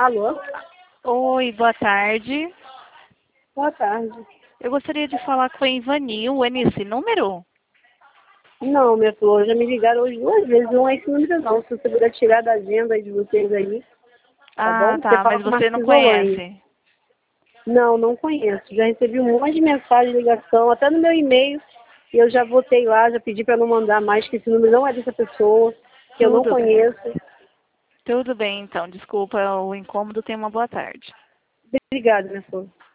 Alô? Oi, boa tarde. Boa tarde. Eu gostaria de falar com a Ivanil. É nesse número? Não, minha flor, já me ligaram hoje 2 vezes, não é esse número não. Se você puder tirar da agenda aí de vocês aí, tá Ah, bom? Você tá, fala mas com você não Marcos Olane. conhece. Não, não conheço. Já recebi um monte de mensagem, ligação, até no meu e-mail, e eu já botei lá, já pedi para não mandar mais, que esse número não é dessa pessoa, que eu não Tudo bem. conheço. Tudo bem, então. Desculpa o incômodo. Tenha uma boa tarde. Obrigada, minha flor.